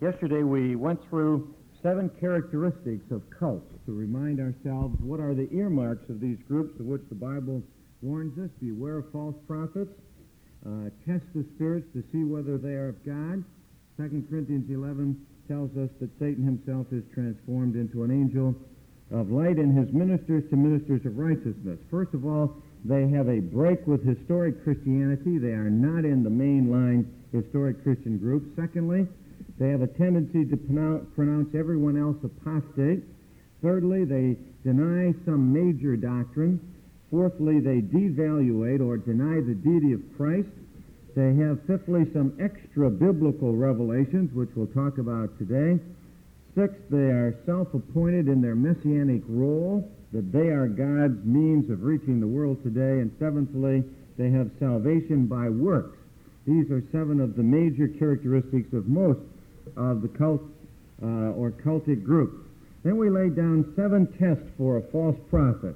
Yesterday we went through 7 characteristics of cults to remind ourselves what are the earmarks of these groups of which the Bible warns us. Beware of false prophets. Test the spirits to see whether they are of God. 2 Corinthians 11 tells us that Satan himself is transformed into an angel of light and his ministers to ministers of righteousness. First of all, they have a break with historic Christianity. They are not in the mainline historic Christian group. Secondly, they have a tendency to pronounce everyone else apostate. Thirdly, they deny some major doctrine. Fourthly, they devaluate or deny the deity of Christ. They have, fifthly, some extra-biblical revelations, which we'll talk about today. Sixth, they are self-appointed in their messianic role, that they are God's means of reaching the world today. And seventhly, they have salvation by works. These are 7 of the major characteristics of most of the cult or cultic groups. Then we laid down 7 tests for a false prophet.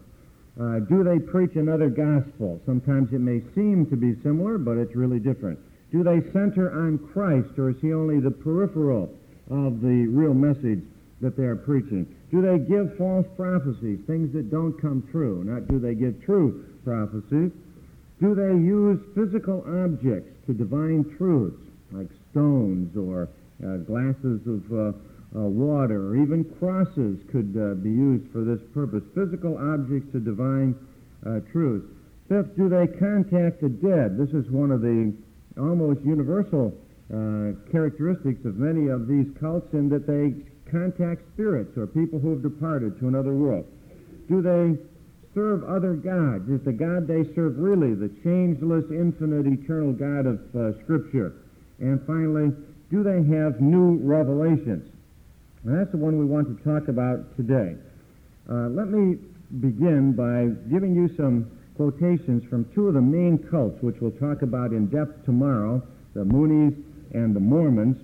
Do they preach another gospel? Sometimes it may seem to be similar, but it's really different. Do they center on Christ, or is he only the peripheral of the real message that they are preaching? Do they give false prophecies, things that don't come true? Not do they give true prophecies. Do they use physical objects to divine truths, like stones or glasses of water, or even crosses could be used for this purpose. Physical objects to divine truths. Fifth, do they contact the dead? This is one of the almost universal characteristics of many of these cults, in that they contact spirits or people who have departed to another world. Do they serve other gods? Is the God they serve really the changeless, infinite, eternal God of Scripture? And finally, do they have new revelations? And that's the one we want to talk about today. Let me begin by giving you some quotations from 2 of the main cults, which we'll talk about in depth tomorrow, the Moonies and the Mormons.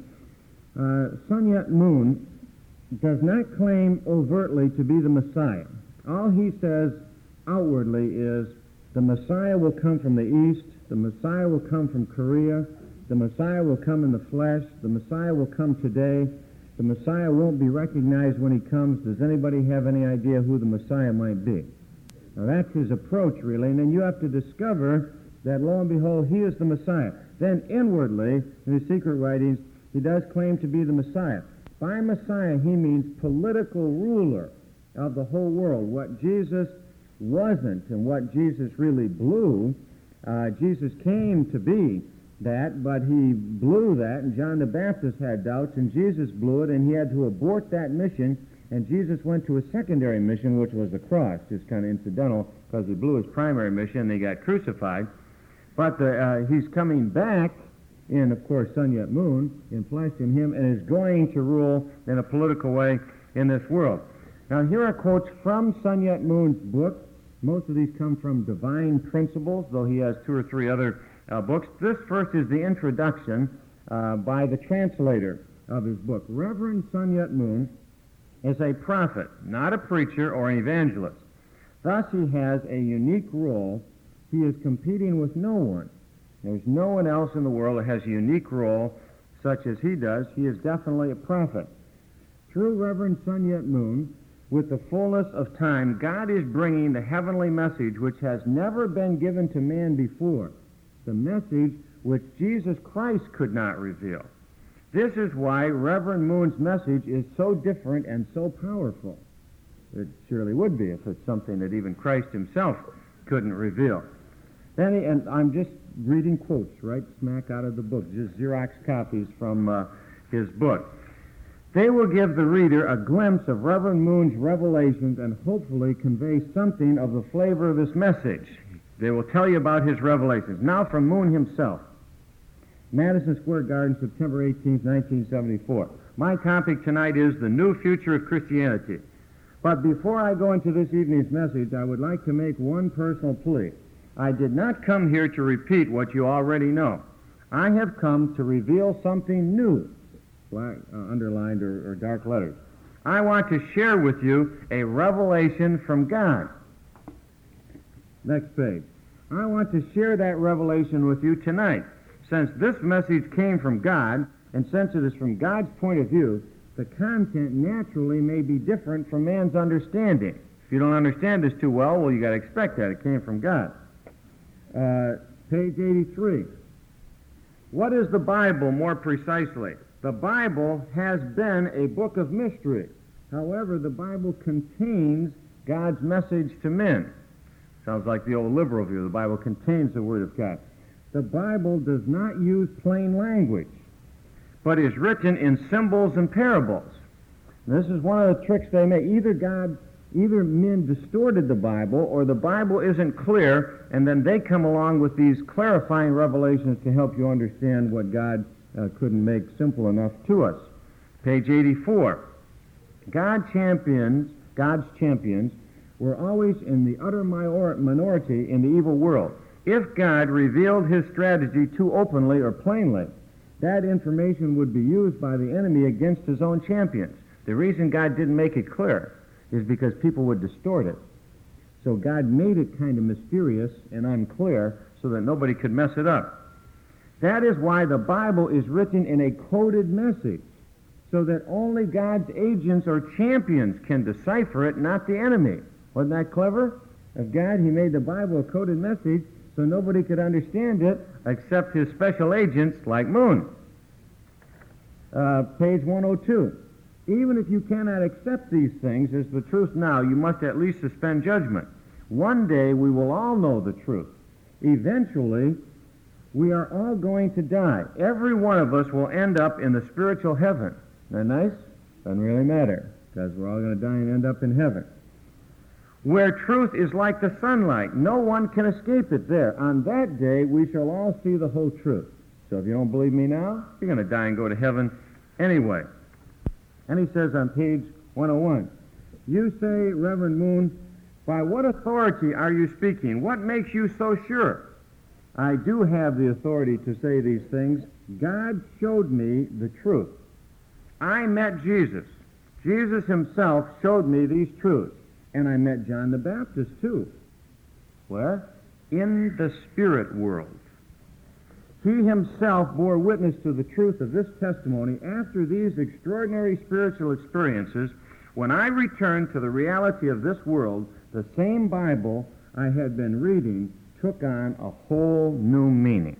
Sun Yat Moon does not claim overtly to be the Messiah. All he says outwardly is the Messiah will come from the East, the Messiah will come from Korea, the Messiah will come in the flesh, the Messiah will come today, the Messiah won't be recognized when he comes. Does anybody have any idea who the Messiah might be? Now that's his approach, really, and then you have to discover that, lo and behold, he is the Messiah. Then inwardly, in his secret writings, he does claim to be the Messiah. By Messiah, he means political ruler of the whole world. What Jesus wasn't and what Jesus really blew, Jesus came to be that, but he blew that, and John the Baptist had doubts, and Jesus blew it, and he had to abort that mission, and Jesus went to a secondary mission, which was the cross, just kind of incidental, because he blew his primary mission, and he got crucified. But he's coming back in, of course, Sun Yat Moon, in flesh in him, and is going to rule in a political way in this world. Now, here are quotes from Sun Yat Moon's book. Most of these come from Divine Principles, though he has 2 or 3 other books. This first is the introduction by the translator of his book. Reverend Sun Yat Moon is a prophet, not a preacher or an evangelist. Thus, he has a unique role. He is competing with no one. There's no one else in the world that has a unique role such as he does. He is definitely a prophet. Through Reverend Sun Yat Moon, with the fullness of time, God is bringing the heavenly message which has never been given to man before, the message which Jesus Christ could not reveal. This is why Reverend Moon's message is so different and so powerful. It surely would be if it's something that even Christ himself couldn't reveal. Then, and I'm just reading quotes right smack out of the book, just Xerox copies from his book. They will give the reader a glimpse of Reverend Moon's revelations and hopefully convey something of the flavor of his message. They will tell you about his revelations. Now from Moon himself. Madison Square Garden, September 18, 1974. My topic tonight is the new future of Christianity. But before I go into this evening's message, I would like to make one personal plea. I did not come here to repeat what you already know. I have come to reveal something new, black, underlined or dark letters. I want to share with you a revelation from God. Next page. I want to share that revelation with you tonight. Since this message came from God, And since it is from God's point of view, the content naturally may be different from man's understanding. If you don't understand this too well, you got to expect that. It came from God. Page 83. What is the Bible more precisely? The Bible has been a book of mystery. However, the Bible contains God's message to men. Sounds like the old liberal view. The Bible contains the Word of God. The Bible does not use plain language, but is written in symbols and parables. And this is one of the tricks they make. Either men distorted the Bible, or the Bible isn't clear, and then they come along with these clarifying revelations to help you understand what God couldn't make simple enough to us. Page 84. God's champions were always in the utter minority in the evil world. If God revealed his strategy too openly or plainly, that information would be used by the enemy against his own champions. The reason God didn't make it clear is because people would distort it. So God made it kind of mysterious and unclear so that nobody could mess it up. That is why the Bible is written in a coded message, so that only God's agents or champions can decipher it, not the enemy. Wasn't that clever? Of God, he made the Bible a coded message so nobody could understand it except his special agents like Moon. Page 102. Even if you cannot accept these things as the truth now, you must at least suspend judgment. One day we will all know the truth. Eventually, we are all going to die. Every one of us will end up in the spiritual heaven. Isn't that nice? Doesn't really matter, because we're all going to die and end up in heaven. Where truth is like the sunlight, no one can escape it there. On that day, we shall all see the whole truth. So if you don't believe me now, you're going to die and go to heaven anyway. And he says on page 101, you say, Reverend Moon, by what authority are you speaking? What makes you so sure? I do have the authority to say these things. God showed me the truth. I met Jesus. Jesus himself showed me these truths. And I met John the Baptist too. Where? In the spirit world. He himself bore witness to the truth of this testimony after these extraordinary spiritual experiences. When I returned to the reality of this world, the same Bible I had been reading took on a whole new meaning.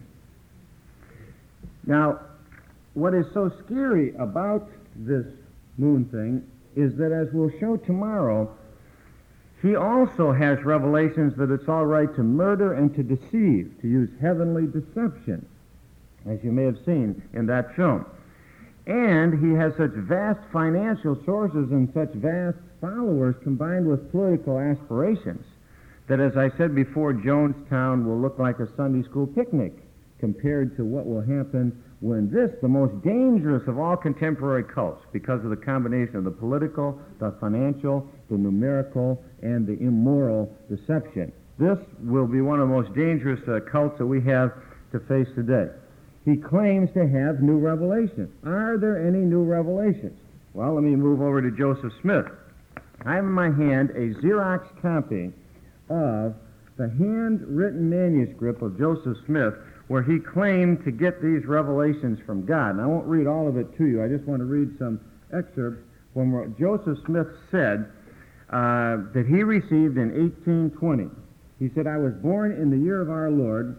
Now, what is so scary about this Moon thing is that, as we'll show tomorrow, he also has revelations that it's all right to murder and to deceive, to use heavenly deception, as you may have seen in that film. And he has such vast financial sources and such vast followers combined with political aspirations that, as I said before, Jonestown will look like a Sunday school picnic compared to what will happen when this, the most dangerous of all contemporary cults, because of the combination of the political, the financial, the numerical, and the immoral deception. This will be one of the most dangerous cults that we have to face today. He claims to have new revelations. Are there any new revelations? Well, let me move over to Joseph Smith. I have in my hand a Xerox copy of the handwritten manuscript of Joseph Smith, where he claimed to get these revelations from God. And I won't read all of it to you. I just want to read some excerpts from what Joseph Smith said that he received in 1820. He said, I was born in the year of our Lord,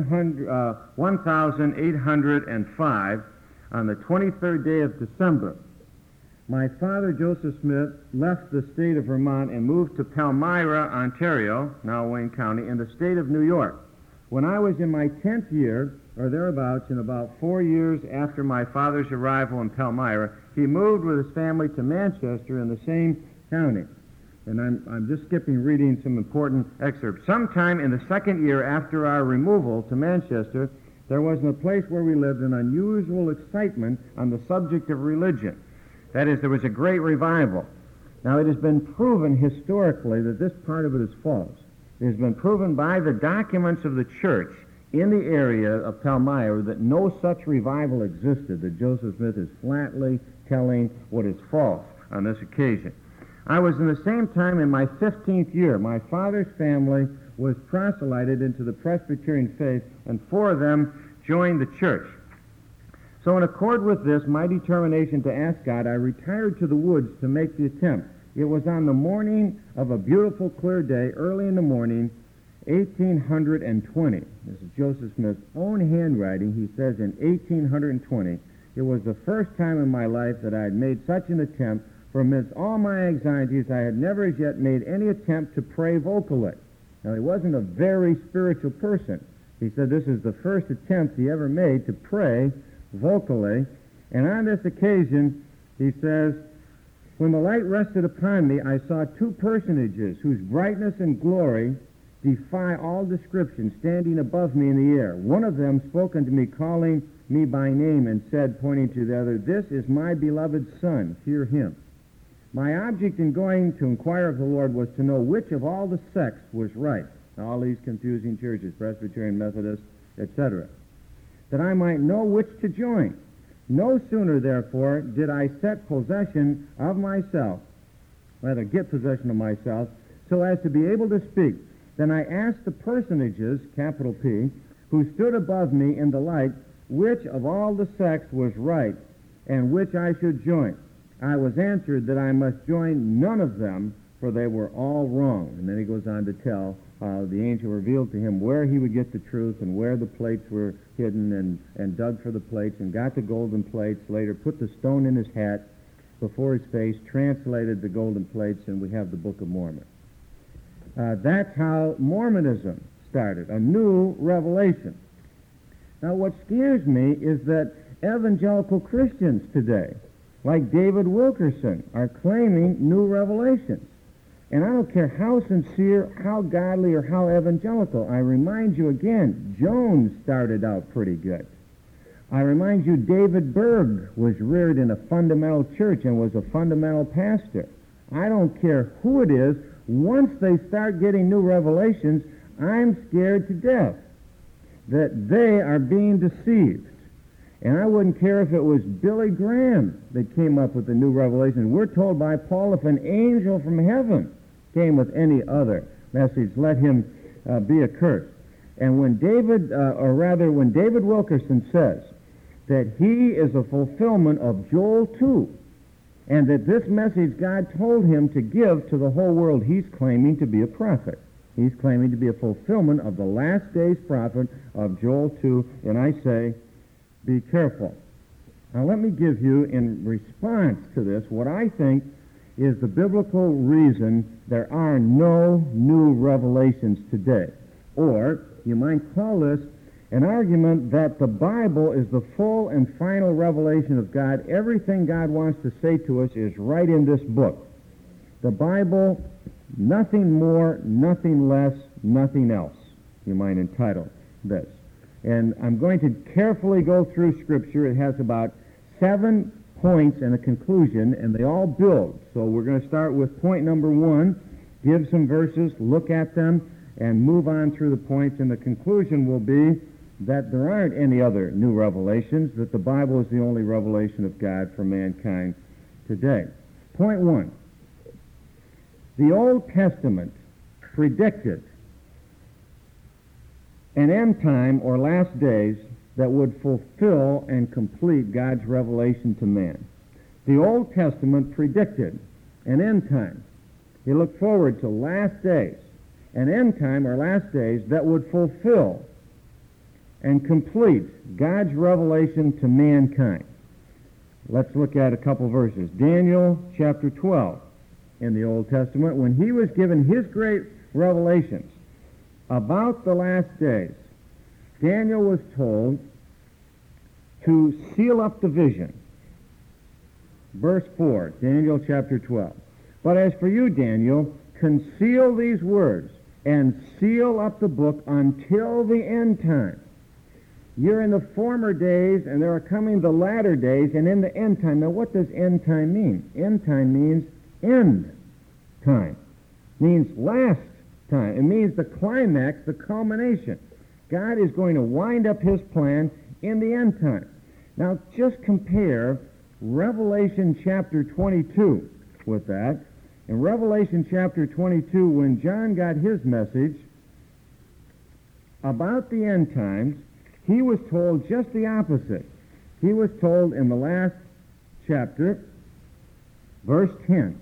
1805, on the 23rd day of December. My father, Joseph Smith, left the state of Vermont and moved to Palmyra, Ontario, now Wayne County, in the state of New York. When I was in my 10th year, or thereabouts, in about 4 years after my father's arrival in Palmyra, he moved with his family to Manchester in the same county. And I'm just skipping reading some important excerpts. Sometime in the second year after our removal to Manchester, there was in the place where we lived an unusual excitement on the subject of religion. That is, there was a great revival. Now, it has been proven historically that this part of it is false. It has been proven by the documents of the church in the area of Palmyra that no such revival existed, that Joseph Smith is flatly telling what is false on this occasion. I was in the same time in my 15th year. My father's family was proselyted into the Presbyterian faith, and 4 of them joined the church. So in accord with this, my determination to ask God, I retired to the woods to make the attempt. It was on the morning of a beautiful, clear day, early in the morning, 1820. This is Joseph Smith's own handwriting. He says in 1820, it was the first time in my life that I had made such an attempt. For amidst all my anxieties, I had never as yet made any attempt to pray vocally. Now, he wasn't a very spiritual person. He said this is the first attempt he ever made to pray vocally. And on this occasion, he says, when the light rested upon me, I saw two personages whose brightness and glory defy all description, standing above me in the air. One of them spoke unto me, calling me by name, and said, pointing to the other, "This is my beloved Son, hear him." My object in going to inquire of the Lord was to know which of all the sects was right. All these confusing churches, Presbyterian, Methodist, etc., that I might know which to join. No sooner, therefore, did I set possession of myself, rather get possession of myself, so as to be able to speak, then I asked the personages, capital P, who stood above me in the light, which of all the sects was right, and which I should join. I was answered that I must join none of them, for they were all wrong. And then he goes on to tell how the angel revealed to him where he would get the truth and where the plates were hidden, and dug for the plates and got the golden plates, later put the stone in his hat before his face, translated the golden plates, and we have the Book of Mormon. That's how Mormonism started, a new revelation. Now, what scares me is that evangelical Christians today, like David Wilkerson, are claiming new revelations. And I don't care how sincere, how godly, or how evangelical. I remind you again, Jones started out pretty good. I remind you, David Berg was reared in a fundamental church and was a fundamental pastor. I don't care who it is. Once they start getting new revelations, I'm scared to death that they are being deceived. And I wouldn't care if it was Billy Graham that came up with the new revelation. We're told by Paul, if an angel from heaven came with any other message, let him be accursed. And when David Wilkerson says that he is a fulfillment of Joel 2, and that this message God told him to give to the whole world, he's claiming to be a prophet. He's claiming to be a fulfillment of the last days prophet of Joel 2, and I say, be careful. Now let me give you, in response to this, what I think is the biblical reason there are no new revelations today. Or, you might call this an argument that the Bible is the full and final revelation of God. Everything God wants to say to us is right in this book. The Bible, nothing more, nothing less, nothing else, you might entitle this. And I'm going to carefully go through Scripture. It has about 7 points and a conclusion, and they all build. So we're going to start with point number 1, give some verses, look at them, and move on through the points, and the conclusion will be that there aren't any other new revelations, that the Bible is the only revelation of God for mankind today. Point 1, the Old Testament predicted an end time or last days that would fulfill and complete God's revelation to man. The Old Testament predicted an end time. He looked forward to last days, an end time or last days that would fulfill and complete God's revelation to mankind. Let's look at a couple verses. Daniel chapter 12 in the Old Testament, when he was given his great revelations about the last days, Daniel was told to seal up the vision. Verse 4, Daniel chapter 12. But as for you, Daniel, conceal these words and seal up the book until the end time. You're in the former days, and there are coming the latter days, and in the end time. Now, what does end time mean? End time means end time. It means last time. It means the climax, the culmination. God is going to wind up his plan in the end time. Now, just compare Revelation chapter 22 with that. In Revelation chapter 22, when John got his message about the end times, he was told just the opposite, He was told in the last chapter, verse 10,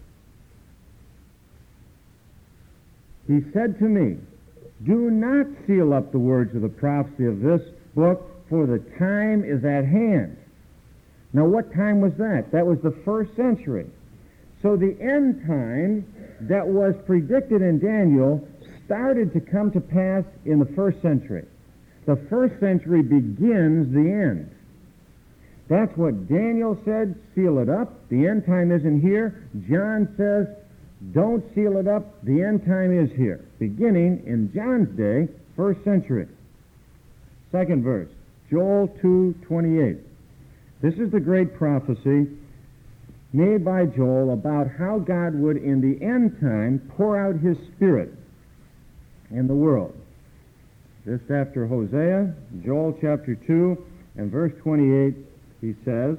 he said to me, "Do not seal up the words of the prophecy of this book, for the time is at hand." Now, what time was that? That was the first century. So the end time that was predicted in Daniel started to come to pass in the first century. The first century begins the end. That's what Daniel said, seal it up. The end time isn't here. John says, don't seal it up. The end time is here. Beginning in John's day, first century. Second verse, Joel 2:28. This is the great prophecy made by Joel about how God would, in the end time, pour out his Spirit in the world. Just after Hosea, Joel chapter 2 and verse 28, he says,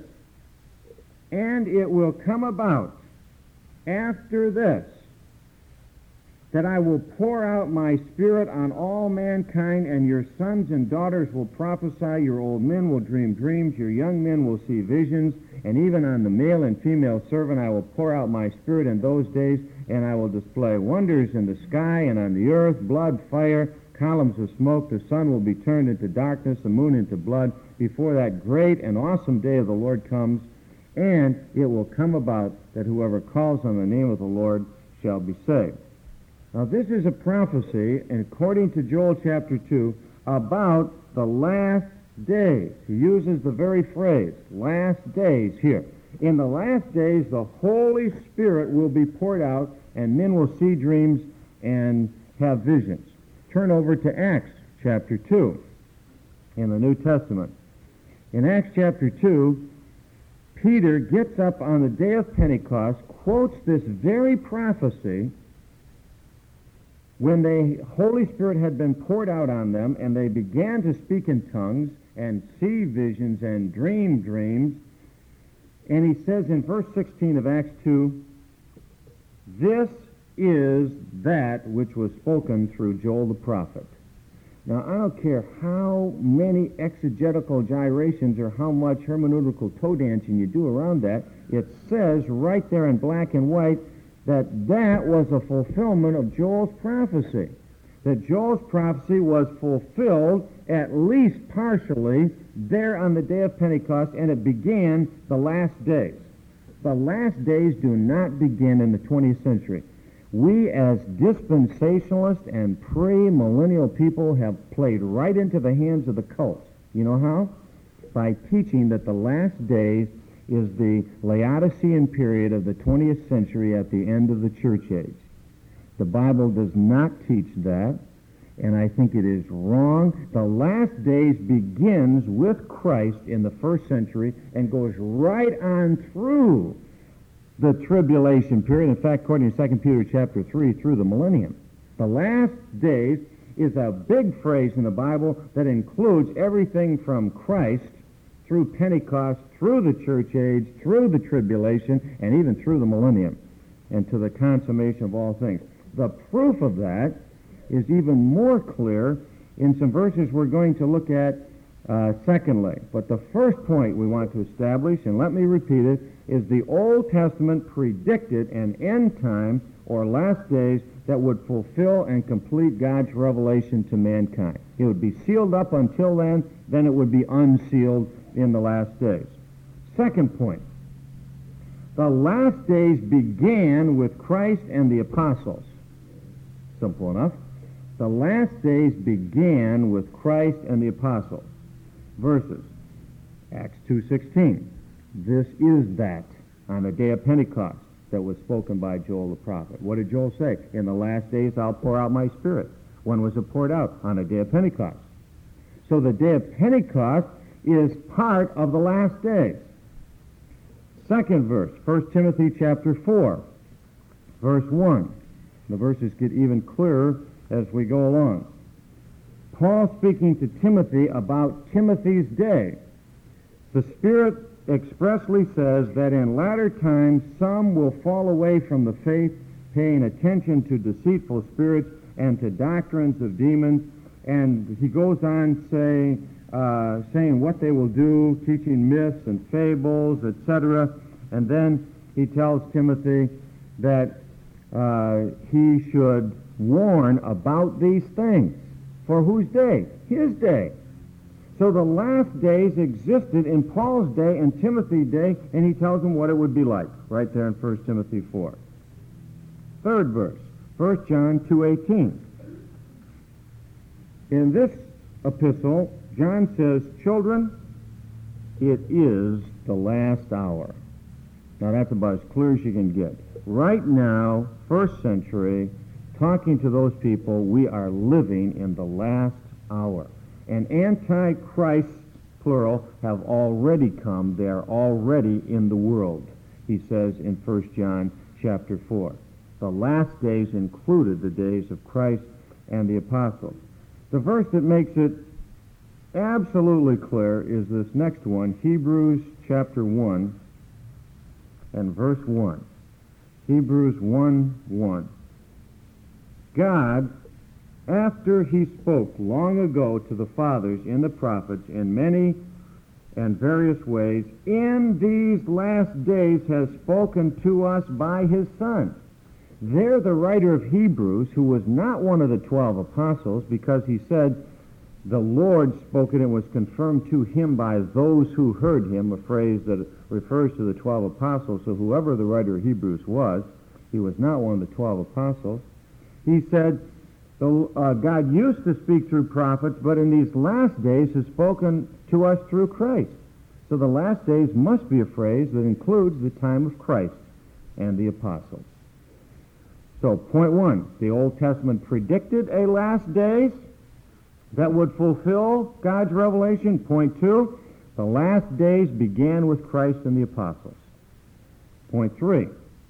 "And it will come about after this, that I will pour out my Spirit on all mankind, and your sons and daughters will prophesy, your old men will dream dreams, your young men will see visions, and even on the male and female servant I will pour out my Spirit in those days, and I will display wonders in the sky and on the earth, blood, fire, columns of smoke. The sun will be turned into darkness, the moon into blood, before that great and awesome day of the Lord comes, and it will come about that whoever calls on the name of the Lord shall be saved." Now, this is a prophecy, according to Joel chapter 2, about the last days. He uses the very phrase, last days, here. In the last days, the Holy Spirit will be poured out, and men will see dreams and have visions. Turn over to Acts chapter 2 in the New Testament. In Acts chapter 2, Peter gets up on the day of Pentecost, quotes this very prophecy when the Holy Spirit had been poured out on them, and they began to speak in tongues and see visions and dream dreams. And he says in verse 16 of Acts 2, "This is that which was spoken through Joel the prophet." Now, I don't care how many exegetical gyrations or how much hermeneutical toe dancing you do around that, it says right there in black and white that was a fulfillment of Joel's prophecy. That Joel's prophecy was fulfilled, at least partially, there on the day of Pentecost, and it began the last days. The last days do not begin in the 20th century. We, as dispensationalists and pre-millennial people, have played right into the hands of the cults. You know how? By teaching that the last days is the Laodicean period of the 20th century at the end of the church age. The Bible does not teach that, and I think it is wrong. The last days begins with Christ in the first century and goes right on through the tribulation period. In fact, according to 2 Peter chapter 3, through the millennium. The last days is a big phrase in the Bible that includes everything from Christ through Pentecost, through the church age, through the tribulation, and even through the millennium, and to the consummation of all things. The proof of that is even more clear in some verses we're going to look at secondly. But the first point we want to establish, and let me repeat it, is the Old Testament predicted an end time or last days that would fulfill and complete God's revelation to mankind. It would be sealed up until then it would be unsealed in the last days. Second point, the last days began with Christ and the apostles. Simple enough. The last days began with Christ and the apostles. Verses, Acts 2:16. This is that on the day of Pentecost that was spoken by Joel the prophet. What did Joel say? In the last days I'll pour out my Spirit. When was it poured out? On the day of Pentecost. So the day of Pentecost is part of the last days. Second verse, 1 Timothy chapter 4, verse 1. The verses get even clearer as we go along. Paul speaking to Timothy about Timothy's day. The Spirit expressly says that in latter times some will fall away from the faith, paying attention to deceitful spirits and to doctrines of demons. And he goes on saying saying what they will do, teaching myths and fables, etc. And then he tells Timothy that he should warn about these things. For whose day? His day. So the last days existed in Paul's day and Timothy's day, and he tells them what it would be like, right there in 1 Timothy 4. Third verse, 1 John 2:18. In this epistle, John says, "Children, it is the last hour." Now that's about as clear as you can get. Right now, first century, talking to those people, we are living in the last hour. And antichrists, plural, have already come. They are already in the world, he says in 1 John chapter 4. The last days included the days of Christ and the apostles. The verse that makes it absolutely clear is this next one, Hebrews chapter 1 and verse 1. Hebrews 1:1. God, after he spoke long ago to the fathers in the prophets in many and various ways, in these last days has spoken to us by his Son. There the writer of Hebrews, who was not one of the 12 apostles, because he said the Lord spoke it and was confirmed to him by those who heard him, a phrase that refers to the 12 apostles, so whoever the writer of Hebrews was, he was not one of the 12 apostles. He said, God used to speak through prophets, but in these last days has spoken to us through Christ. So the last days must be a phrase that includes the time of Christ and the apostles. So, point one, the Old Testament predicted a last days that would fulfill God's revelation. Point two, the last days began with Christ and the apostles. Point three,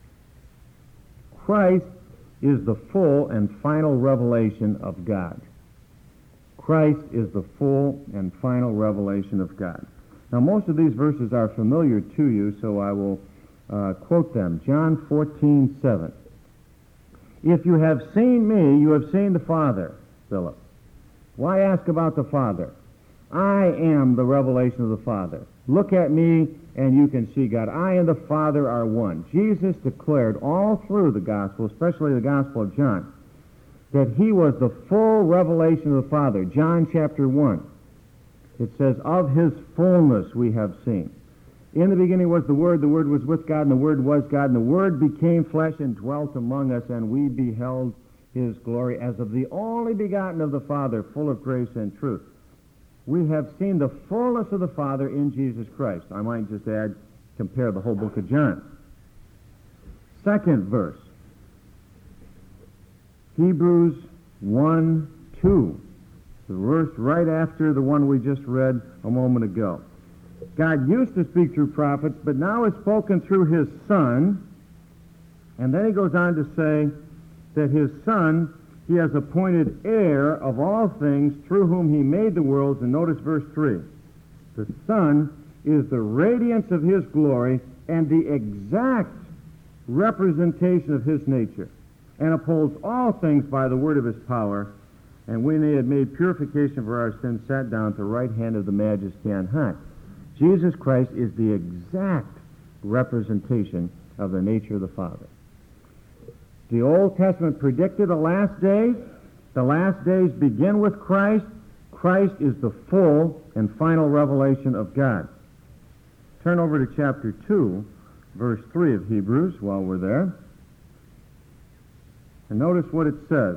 Christ is the full and final revelation of God. Christ is the full and final revelation of God. Now, most of these verses are familiar to you, so I will quote them. John 14:7. If you have seen me, you have seen the Father, Philip. Why ask about the Father? I am the revelation of the Father. Look at me and you can see God. I and the Father are one. Jesus declared all through the Gospel, especially the Gospel of John, that he was the full revelation of the Father. John chapter 1. It says, of his fullness we have seen. In the beginning was the Word was with God, and the Word was God, and the Word became flesh and dwelt among us, and we beheld his glory as of the only begotten of the Father, full of grace and truth. We have seen the fullness of the Father in Jesus Christ. I might just add, compare the whole book of John. Second verse, Hebrews 1:2, the verse right after the one we just read a moment ago. God used to speak through prophets, but now has spoken through his Son. And then he goes on to say that his Son, he has appointed heir of all things, through whom he made the worlds. And notice verse 3. The Son is the radiance of his glory and the exact representation of his nature, and upholds all things by the word of his power. And when he had made purification for our sins, sat down at the right hand of the Majesty on high. Jesus Christ is the exact representation of the nature of the Father. The Old Testament predicted the last days. The last days begin with Christ. Christ is the full and final revelation of God. Turn over to chapter 2, verse 3 of Hebrews while we're there. And notice what it says.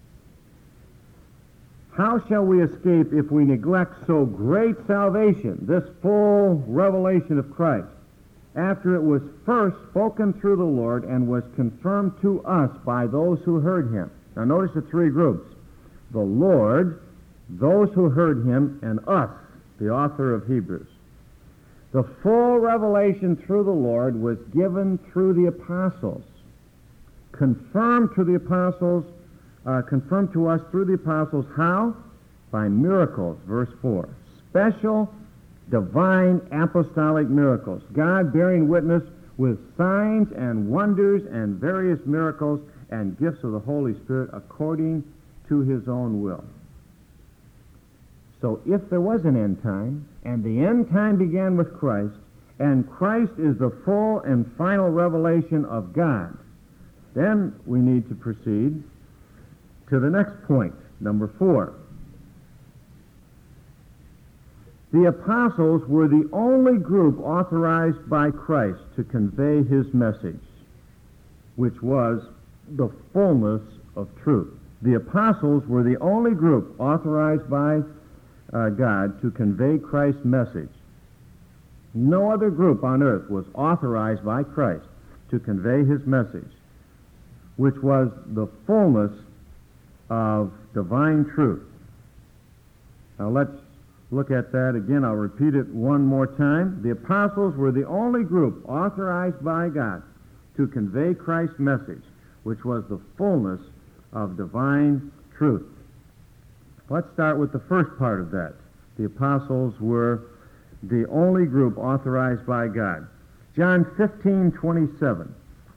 How shall we escape if we neglect so great salvation, this full revelation of Christ, after it was first spoken through the Lord and was confirmed to us by those who heard him? Now notice the three groups. The Lord, those who heard him, and us, the author of Hebrews. The full revelation through the Lord was given through the apostles, confirmed to the apostles, confirmed to us through the apostles. How? By miracles, verse 4. Special, divine, apostolic miracles. God bearing witness with signs and wonders and various miracles and gifts of the Holy Spirit according to his own will. So if there was an end time, and the end time began with Christ, and Christ is the full and final revelation of God, then we need to proceed to the next point, number 4. The apostles were the only group authorized by Christ to convey his message, which was the fullness of truth. The apostles were the only group authorized by God to convey Christ's message. No other group on earth was authorized by Christ to convey his message, which was the fullness of divine truth. Now let's look at that again. I'll repeat it one more time. The apostles were the only group authorized by God to convey Christ's message, which was the fullness of divine truth. Let's start with the first part of that. The apostles were the only group authorized by God. John 15:27.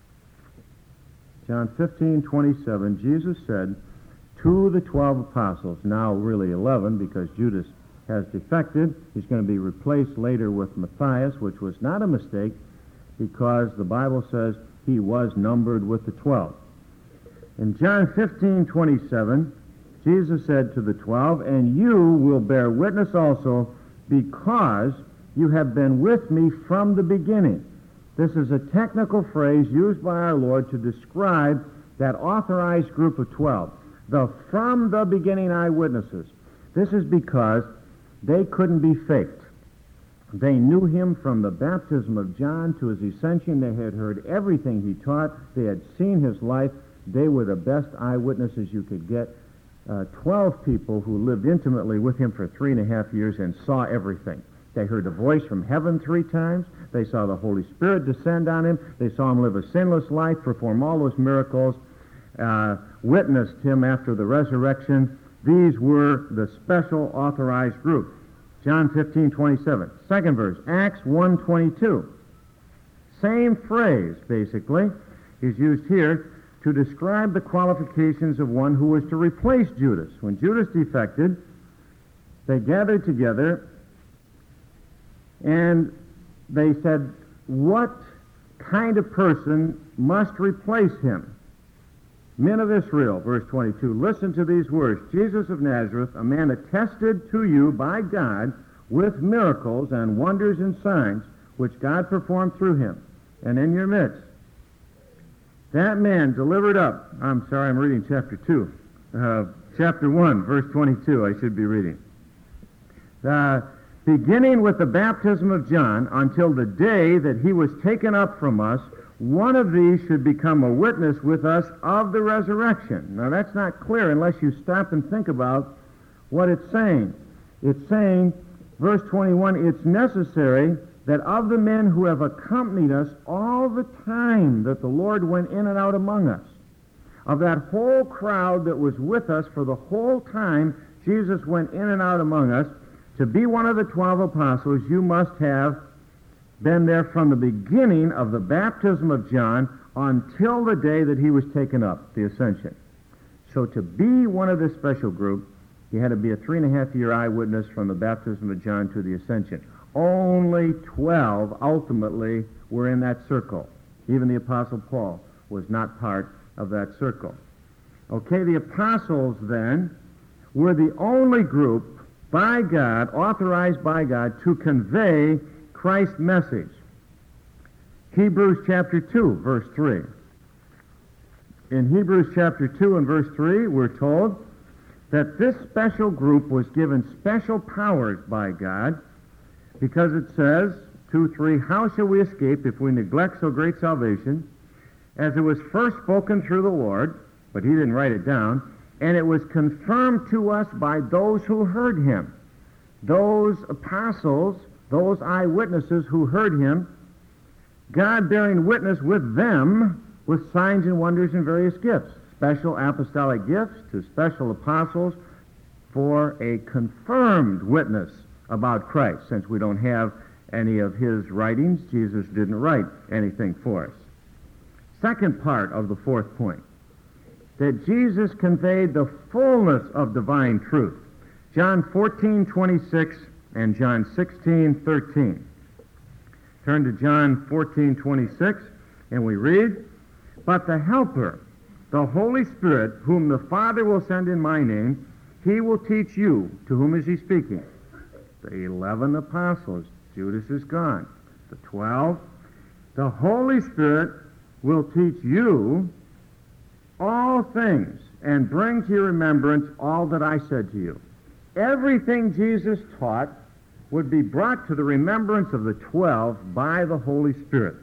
John 15:27, Jesus said to the 12 apostles, now really 11 because Judas has defected. He's going to be replaced later with Matthias, which was not a mistake because the Bible says he was numbered with the 12. In John 15:27, Jesus said to the 12, "And you will bear witness also because you have been with me from the beginning." This is a technical phrase used by our Lord to describe that authorized group of 12, the from the beginning eyewitnesses. This is because they couldn't be faked. They knew him from the baptism of John to his ascension. They had heard everything he taught. They had seen his life. They were the best eyewitnesses you could get. 12 people who lived intimately with him for 3.5 years and saw everything. They heard a voice from heaven 3 times. They saw the Holy Spirit descend on him. They saw him live a sinless life, perform all those miracles, witnessed him after the resurrection. These were the special authorized group. John 15:27. Second verse, Acts 1:22. Same phrase, basically, is used here to describe the qualifications of one who was to replace Judas. When Judas defected, they gathered together and they said, what kind of person must replace him? Men of Israel, verse 22, listen to these words. Jesus of Nazareth, a man attested to you by God with miracles and wonders and signs, which God performed through him, and in your midst. That man delivered up, I'm reading chapter 2. Chapter 1, verse 22, I should be reading. Beginning with the baptism of John until the day that he was taken up from us, one of these should become a witness with us of the resurrection. Now that's not clear unless you stop and think about what it's saying. It's saying, verse 21, it's necessary that of the men who have accompanied us all the time that the Lord went in and out among us, of that whole crowd that was with us for the whole time Jesus went in and out among us, to be one of the 12 apostles, you must have been there from the beginning of the baptism of John until the day that he was taken up, the ascension. So to be one of this special group, you had to be a 3.5-year eyewitness from the baptism of John to the ascension. Only 12 ultimately were in that circle. Even the Apostle Paul was not part of that circle. Okay, the apostles then were the only group by God, authorized by God, to convey Christ's message. Hebrews chapter 2, verse 3. In Hebrews chapter 2 and verse 3, we're told that this special group was given special powers by God, because it says, 2:3, how shall we escape if we neglect so great salvation, as it was first spoken through the Lord, but he didn't write it down, and it was confirmed to us by those who heard him. Those apostles, those eyewitnesses who heard him, God bearing witness with them with signs and wonders and various gifts. Special apostolic gifts to special apostles for a confirmed witness about Christ. Since we don't have any of his writings, Jesus didn't write anything for us. Second part of the fourth point, that Jesus conveyed the fullness of divine truth. John 14:26 and John 16:13. Turn to John 14:26, and we read, "But the Helper, the Holy Spirit, whom the Father will send in my name, he will teach you." To whom is he speaking? The 11 apostles. Judas is gone. The 12. "The Holy Spirit will teach you all things and bring to your remembrance all that I said to you." Everything Jesus taught would be brought to the remembrance of the 12 by the Holy Spirit.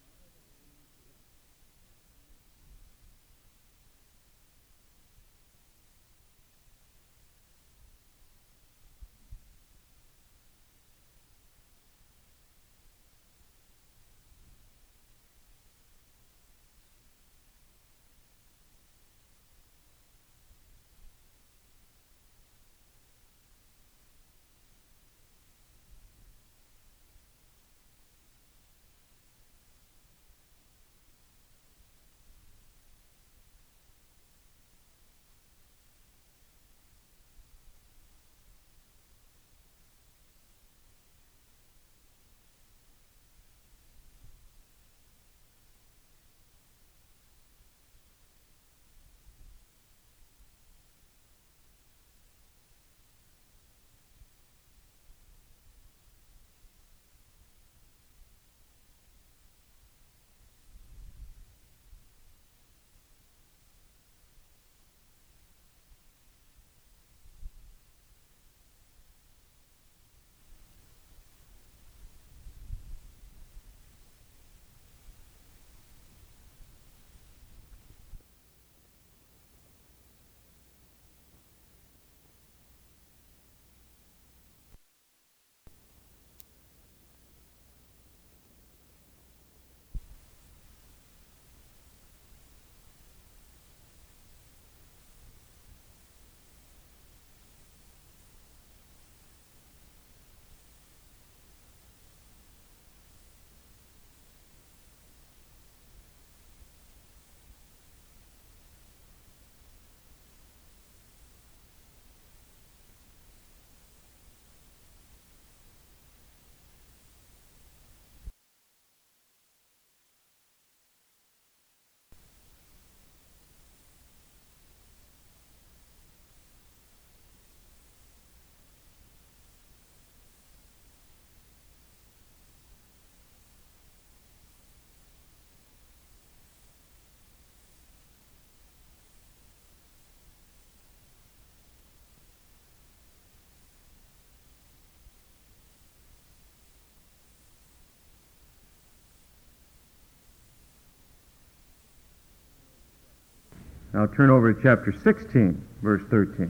Now turn over to chapter 16, verse 13.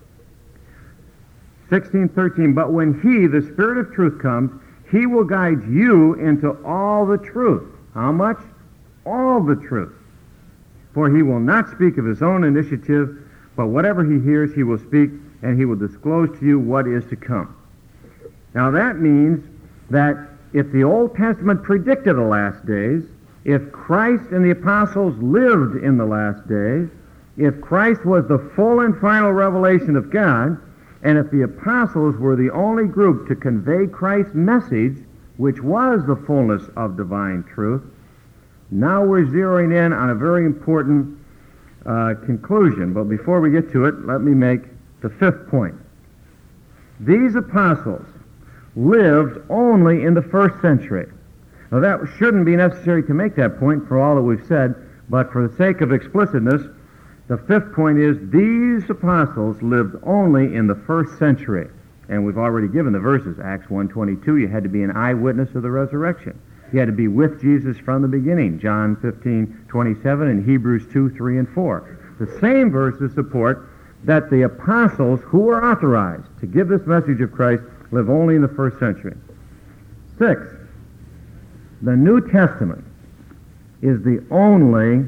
16:13, "But when he, the Spirit of truth, comes, he will guide you into all the truth." How much? All the truth. "For he will not speak of his own initiative, but whatever he hears he will speak, and he will disclose to you what is to come." Now that means that if the Old Testament predicted the last days, if Christ and the apostles lived in the last days, if Christ was the full and final revelation of God, and if the apostles were the only group to convey Christ's message, which was the fullness of divine truth, now we're zeroing in on a very important conclusion. But before we get to it, let me make the fifth point. These apostles lived only in the first century. Now that shouldn't be necessary to make that point for all that we've said, but for the sake of explicitness, the fifth point is these apostles lived only in the first century. And we've already given the verses. Acts 1:22, you had to be an eyewitness of the resurrection. You had to be with Jesus from the beginning. John 15:27 and Hebrews 2:3 and 4. The same verses support that the apostles who were authorized to give this message of Christ live only in the first century. 6. The New Testament is the only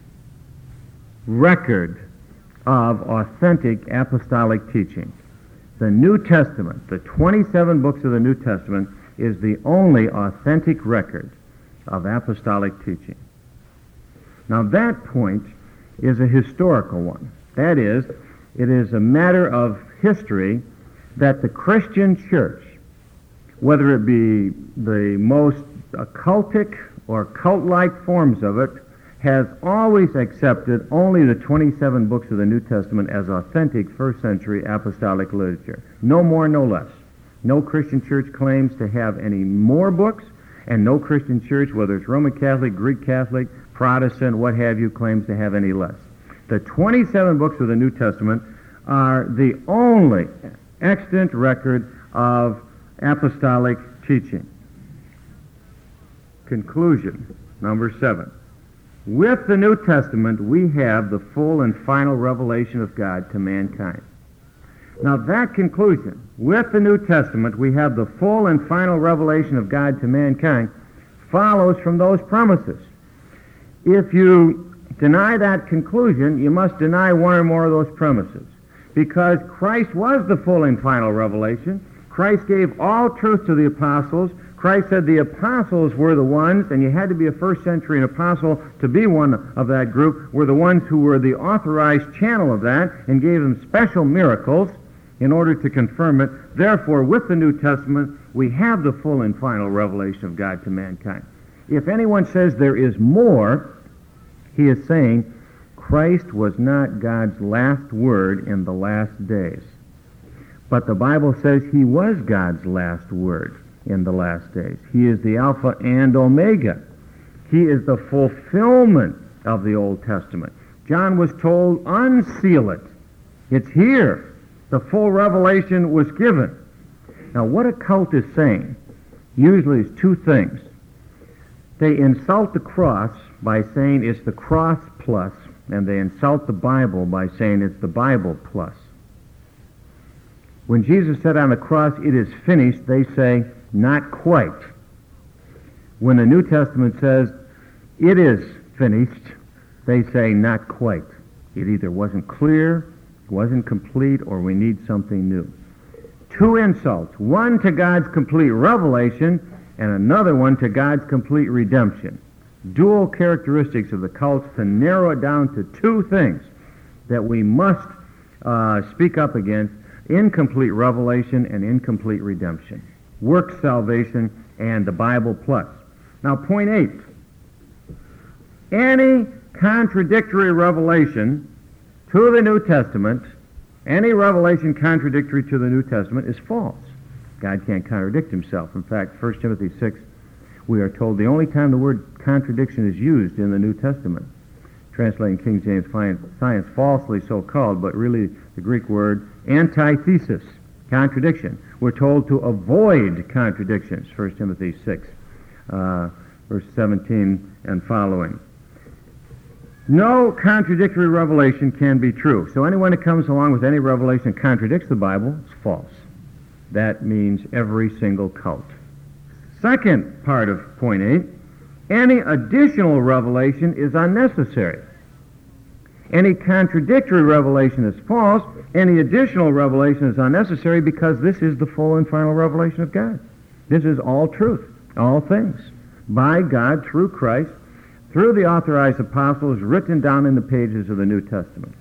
record of authentic apostolic teaching. The New Testament, the 27 books of the New Testament, is the only authentic record of apostolic teaching. Now that point is a historical one. That is, it is a matter of history that the Christian church, whether it be the most occultic or cult-like forms of it, has always accepted only the 27 books of the New Testament as authentic first-century apostolic literature. No more, no less. No Christian church claims to have any more books, and no Christian church, whether it's Roman Catholic, Greek Catholic, Protestant, what have you, claims to have any less. The 27 books of the New Testament are the only extant record of apostolic teaching. Conclusion, number 7. With the New Testament, we have the full and final revelation of God to mankind. Now that conclusion, with the New Testament, we have the full and final revelation of God to mankind, follows from those promises. If you deny that conclusion, you must deny one or more of those premises. Because Christ was the full and final revelation. Christ gave all truth to the apostles. Christ said the apostles were the ones, and you had to be a first-century apostle to be one of that group, were the ones who were the authorized channel of that and gave them special miracles in order to confirm it. Therefore, with the New Testament, we have the full and final revelation of God to mankind. If anyone says there is more, he is saying Christ was not God's last word in the last days. But the Bible says he was God's last word in the last days. He is the Alpha and Omega. He is the fulfillment of the Old Testament. John was told, unseal it. It's here. The full revelation was given. Now, what a cult is saying usually is two things. They insult the cross by saying it's the cross plus, and they insult the Bible by saying it's the Bible plus. When Jesus said on the cross, it is finished, they say, not quite. When the New Testament says, it is finished, they say, not quite. It either wasn't clear, wasn't complete, or we need something new. Two insults, one to God's complete revelation and another one to God's complete redemption. Dual characteristics of the cults to narrow it down to two things that we must speak up against: incomplete revelation and incomplete redemption. Work salvation and the Bible plus. Now, point 8. Any contradictory revelation to the New Testament, any revelation contradictory to the New Testament is false. God can't contradict himself. In fact, 1 Timothy 6, we are told the only time the word contradiction is used in the New Testament, translating King James Science falsely so called, but really the Greek word antithesis, contradiction. We're told to avoid contradictions, 1 Timothy 6, verse 17 and following. No contradictory revelation can be true. So anyone that comes along with any revelation that contradicts the Bible is false. That means every single cult. Second part of point 8, any additional revelation is unnecessary. Any contradictory revelation is false. Any additional revelation is unnecessary because this is the full and final revelation of God. This is all truth, all things, by God, through Christ, through the authorized apostles, written down in the pages of the New Testament.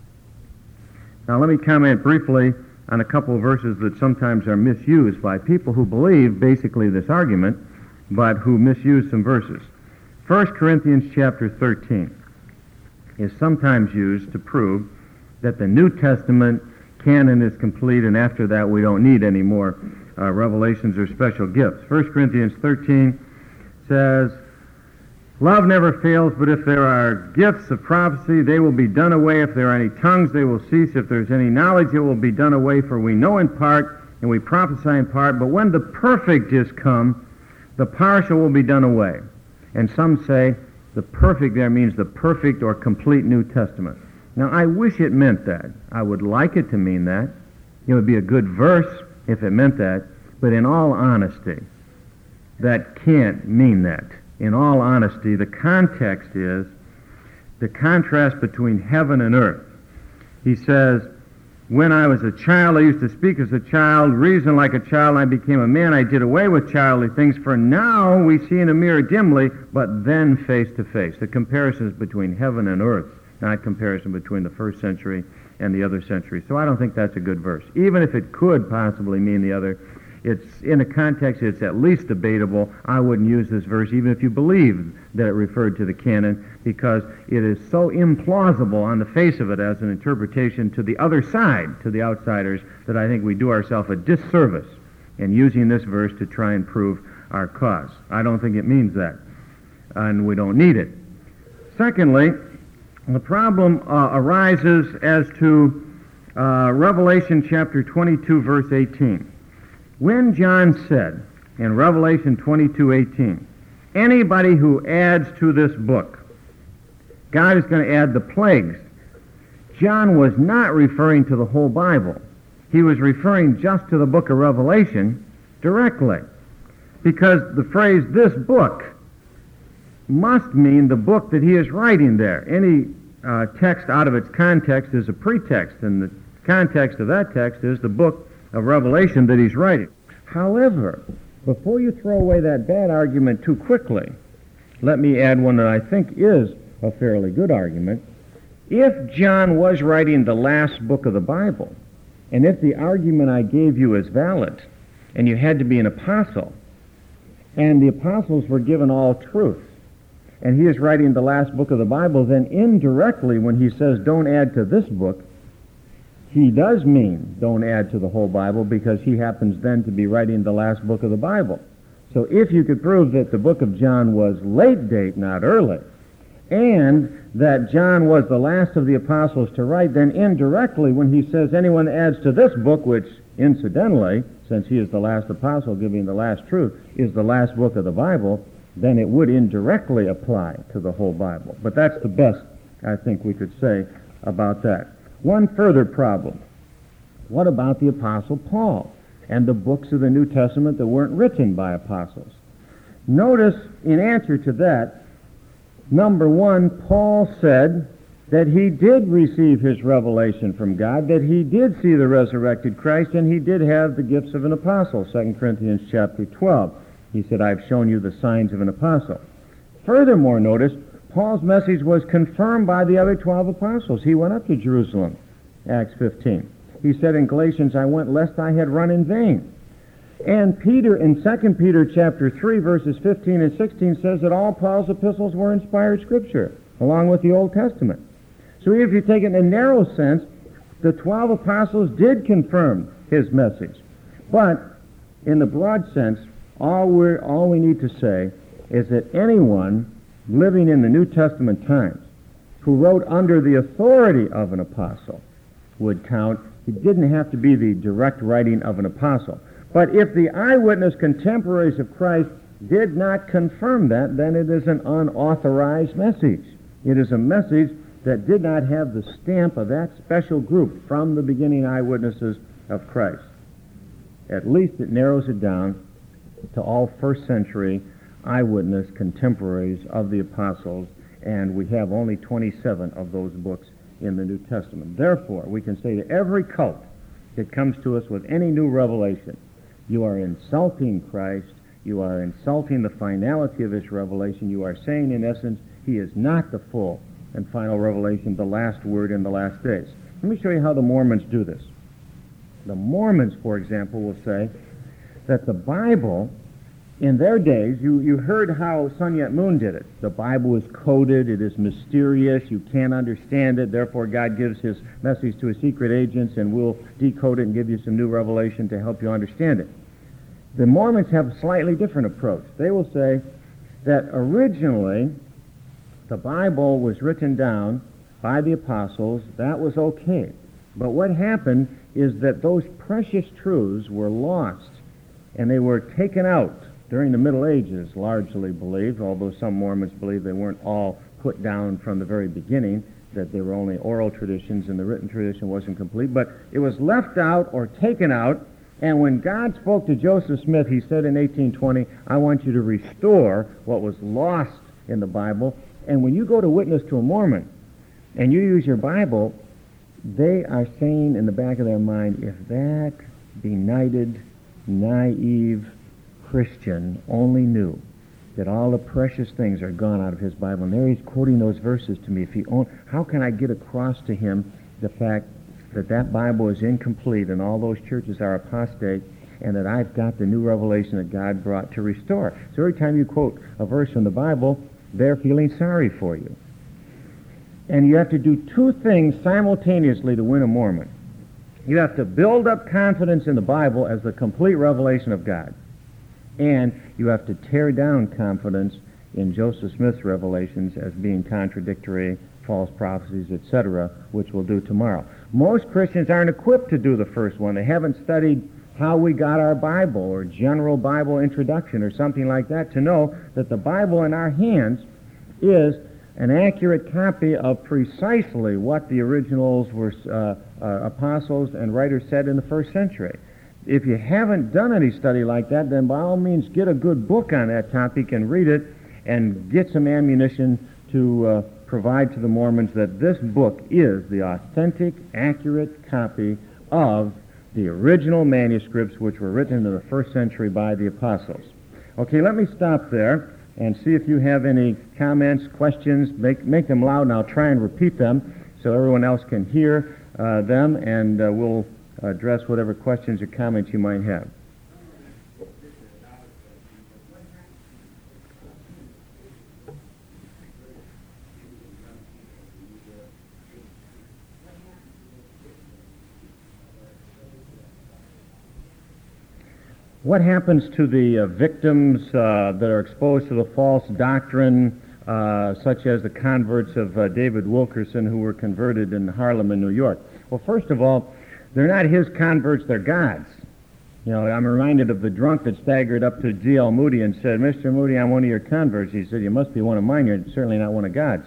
Now let me comment briefly on a couple of verses that sometimes are misused by people who believe basically this argument, but who misuse some verses. 1 Corinthians chapter 13 is sometimes used to prove that the New Testament canon is complete, and after that we don't need any more revelations or special gifts. 1 Corinthians 13 says, love never fails, but if there are gifts of prophecy, they will be done away. If there are any tongues, they will cease. If there's any knowledge, it will be done away. For we know in part, and we prophesy in part, but when the perfect is come, the partial will be done away. And some say the perfect there means the perfect or complete New Testament. Now, I wish it meant that. I would like it to mean that. It would be a good verse if it meant that. But in all honesty, that can't mean that. In all honesty, the context is the contrast between heaven and earth. He says, when I was a child, I used to speak as a child, reason like a child, and I became a man. I did away with childly things. For now we see in a mirror dimly, but then face to face. The comparison is between heaven and earth, not comparison between the first century and the other century. So I don't think that's a good verse. Even if it could possibly mean the other, it's in a context it's at least debatable. I wouldn't use this verse even if you believe that it referred to the canon, because it is so implausible on the face of it as an interpretation to the other side, to the outsiders, that I think we do ourselves a disservice in using this verse to try and prove our cause. I don't think it means that, and we don't need it. Secondly, the problem arises as to Revelation chapter 22, verse 18. When John said in Revelation 22:18, anybody who adds to this book, God is going to add the plagues, John was not referring to the whole Bible. He was referring just to the book of Revelation directly, because the phrase, this book, must mean the book that he is writing there. Any text out of its context is a pretext, and the context of that text is the book of Revelation that he's writing. However, before you throw away that bad argument too quickly, let me add one that I think is a fairly good argument. If John was writing the last book of the Bible, and if the argument I gave you is valid, and you had to be an apostle, and the apostles were given all truth, and he is writing the last book of the Bible, then indirectly when he says don't add to this book, he does mean don't add to the whole Bible, because he happens then to be writing the last book of the Bible. So if you could prove that the book of John was late date, not early, and that John was the last of the apostles to write, then indirectly when he says anyone adds to this book, which incidentally, since he is the last apostle giving the last truth, is the last book of the Bible, then it would indirectly apply to the whole Bible. But that's the best I think we could say about that. One further problem. What about the Apostle Paul and the books of the New Testament that weren't written by apostles? Notice, in answer to that, number one, Paul said that he did receive his revelation from God, that he did see the resurrected Christ, and he did have the gifts of an apostle, 2 Corinthians chapter 12. He said, I've shown you the signs of an apostle. Furthermore, notice, Paul's message was confirmed by the other 12 apostles. He went up to Jerusalem, Acts 15. He said in Galatians, I went lest I had run in vain. And Peter, in 2 Peter chapter 3, verses 15 and 16, says that all Paul's epistles were inspired scripture, along with the Old Testament. So if you take it in a narrow sense, the 12 apostles did confirm his message. But in the broad sense, all we need to say is that anyone living in the New Testament times who wrote under the authority of an apostle would count. It didn't have to be the direct writing of an apostle. But if the eyewitness contemporaries of Christ did not confirm that, then it is an unauthorized message. It is a message that did not have the stamp of that special group from the beginning eyewitnesses of Christ. At least it narrows it down to all first century eyewitness contemporaries of the apostles, and we have only 27 of those books in the New Testament. Therefore, we can say to every cult that comes to us with any new revelation, you are insulting Christ, you are insulting the finality of his revelation, you are saying in essence he is not the full and final revelation, the last word in the last days. Let me show you how the Mormons do this. The Mormons, for example, will say that the Bible, in their days, you heard how Sun Yat Moon did it. The Bible is coded, it is mysterious, you can't understand it, therefore God gives his message to his secret agents and we'll decode it and give you some new revelation to help you understand it. The Mormons have a slightly different approach. They will say that originally the Bible was written down by the apostles, that was okay. But what happened is that those precious truths were lost and they were taken out during the Middle Ages, largely believed, although some Mormons believe they weren't all put down from the very beginning, that they were only oral traditions and the written tradition wasn't complete. But it was left out or taken out, and when God spoke to Joseph Smith, he said in 1820, I want you to restore what was lost in the Bible. And when you go to witness to a Mormon and you use your Bible, they are saying in the back of their mind, if that benighted, naive Christian only knew that all the precious things are gone out of his Bible. And there he's quoting those verses to me. How can I get across to him the fact that Bible is incomplete and all those churches are apostate, and that I've got the new revelation that God brought to restore. So every time you quote a verse from the Bible, they're feeling sorry for you. And you have to do two things simultaneously to win a Mormon. You have to build up confidence in the Bible as the complete revelation of God. And you have to tear down confidence in Joseph Smith's revelations as being contradictory, false prophecies, etc., which we'll do tomorrow. Most Christians aren't equipped to do the first one. They haven't studied how we got our Bible or general Bible introduction or something like that to know that the Bible in our hands is an accurate copy of precisely what the originals were apostles and writers said in the first century. If you haven't done any study like that, then by all means get a good book on that topic and read it and get some ammunition to provide to the Mormons that this book is the authentic, accurate copy of the original manuscripts which were written in the first century by the apostles. Okay, let me stop there and see if you have any comments, questions. Make them loud, and I'll try and repeat them so everyone else can hear them, and we'll address whatever questions or comments you might have. What happens to the victims that are exposed to the false doctrine, such as the converts of David Wilkerson who were converted in Harlem in New York? Well, first of all, they're not his converts, they're God's. You know, I'm reminded of the drunk that staggered up to D.L. Moody and said, "Mr. Moody, I'm one of your converts." He said, "You must be one of mine, you're certainly not one of God's."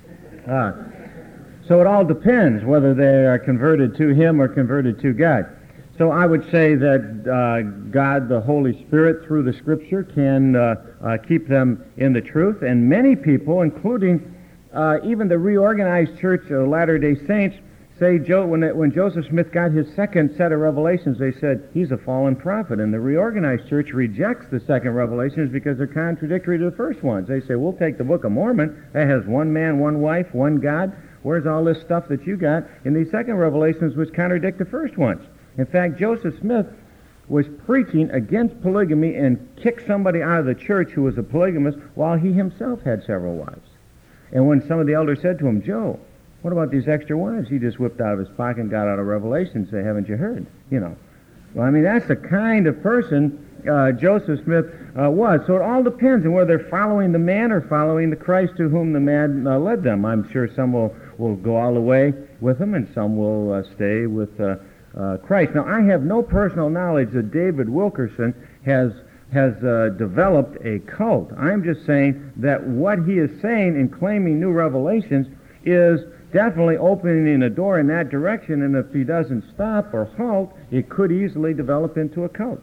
So it all depends whether they are converted to him or converted to God. So I would say that God, the Holy Spirit, through the Scripture, can keep them in the truth. And many people, including even the reorganized Church of Latter-day Saints, say when Joseph Smith got his second set of revelations, they said, he's a fallen prophet. And the reorganized Church rejects the second revelations because they're contradictory to the first ones. They say, we'll take the Book of Mormon. That has one man, one wife, one God. Where's all this stuff that you got in these second revelations which contradict the first ones? In fact, Joseph Smith was preaching against polygamy and kicked somebody out of the church who was a polygamist while he himself had several wives. And when some of the elders said to him, "Joe, what about these extra wives?" he just whipped out of his pocket and got out a Revelation and said, "Haven't you heard?" You know. Well, I mean, that's the kind of person Joseph Smith was. So it all depends on whether they're following the man or following the Christ to whom the man led them. I'm sure some will go all the way with him and some will stay with Christ. Now, I have no personal knowledge that David Wilkerson has developed a cult. I'm just saying that what he is saying in claiming new revelations is definitely opening a door in that direction, and if he doesn't stop or halt, it could easily develop into a cult.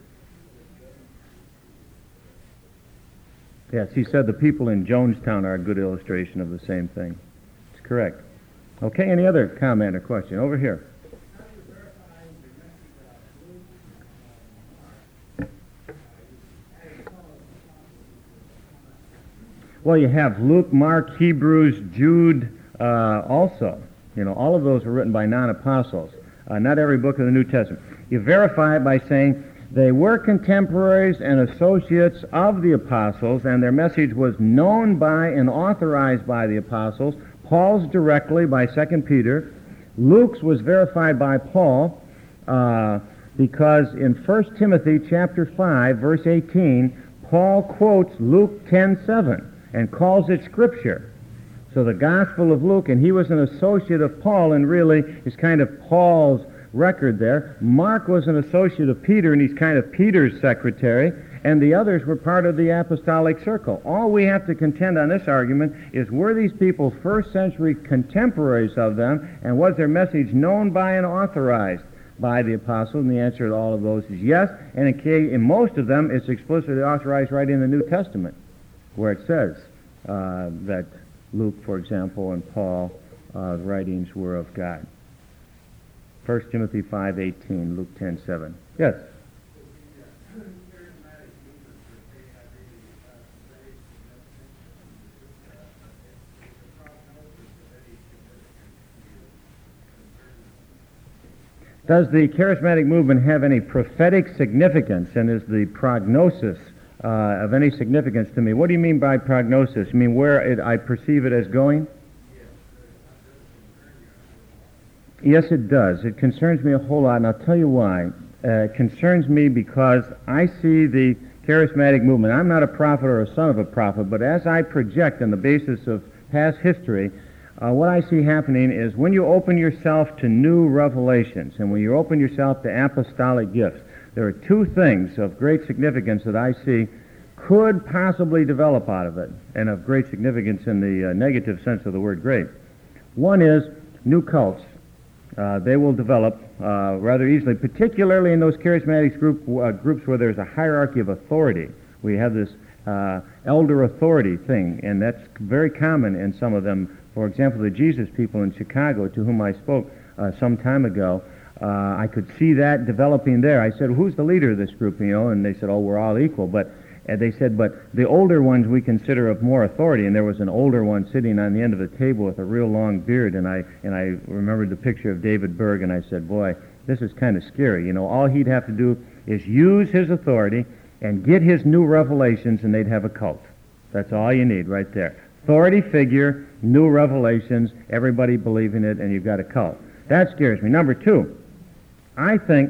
Yes, he said the people in Jonestown are a good illustration of the same thing. It's correct. Okay, any other comment or question? Over here. Well, you have Luke, Mark, Hebrews, Jude also. You know, all of those were written by non-apostles. Not every book of the New Testament. You verify it by saying they were contemporaries and associates of the apostles, and their message was known by and authorized by the apostles. Paul's directly by 2 Peter. Luke's was verified by Paul because in 1 Timothy chapter 5, verse 18, Paul quotes Luke 10:7. and calls it Scripture. So the Gospel of Luke, and he was an associate of Paul, and really is kind of Paul's record there. Mark was an associate of Peter, and he's kind of Peter's secretary, and the others were part of the apostolic circle. All we have to contend on this argument is, were these people first century contemporaries of them, and was their message known by and authorized by the apostles? And the answer to all of those is yes, and in most of them it's explicitly authorized right in the New Testament, where it says that Luke, for example, and Paul's writings were of God. 1 Timothy 5:18, Luke 10:7. Yes? Does the charismatic movement have any prophetic significance, and is the prognosis of any significance to me? What do you mean by prognosis? You mean where I perceive it as going? Yes, it does. It concerns me a whole lot, and I'll tell you why. It concerns me because I see the charismatic movement. I'm not a prophet or a son of a prophet, but as I project on the basis of past history, what I see happening is when you open yourself to new revelations and when you open yourself to apostolic gifts, there are two things of great significance that I see could possibly develop out of it, and of great significance in the negative sense of the word great. One is new cults. They will develop rather easily, particularly in those charismatic groups where there's a hierarchy of authority. We have this elder authority thing, and that's very common in some of them. For example, the Jesus people in Chicago, to whom I spoke some time ago, I could see that developing there. I said, who's the leader of this group, And they said, oh, we're all equal. But they said, but the older ones we consider of more authority. And there was an older one sitting on the end of the table with a real long beard. And I remembered the picture of David Berg, and I said, boy, this is kind of scary. All he'd have to do is use his authority and get his new revelations, and they'd have a cult. That's all you need right there. Authority figure, new revelations, everybody believing it, and you've got a cult. That scares me. Number two, I think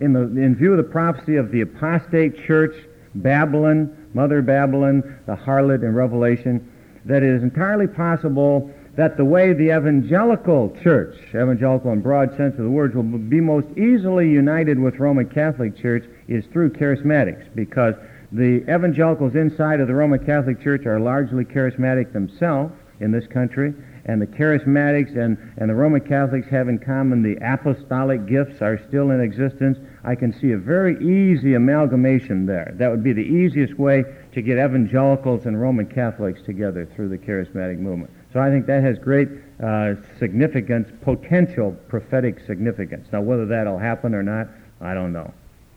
in view of the prophecy of the apostate church, Babylon, Mother Babylon, the harlot in Revelation, that it is entirely possible that the way the evangelical church, evangelical in broad sense of the words, will be most easily united with Roman Catholic Church is through charismatics, because the evangelicals inside of the Roman Catholic Church are largely charismatic themselves in this country, and the charismatics and the Roman Catholics have in common the apostolic gifts are still in existence. I can see a very easy amalgamation there. That would be the easiest way to get evangelicals and Roman Catholics together through the charismatic movement. So I think that has great significance, potential prophetic significance. Now, whether that'll happen or not, I don't know.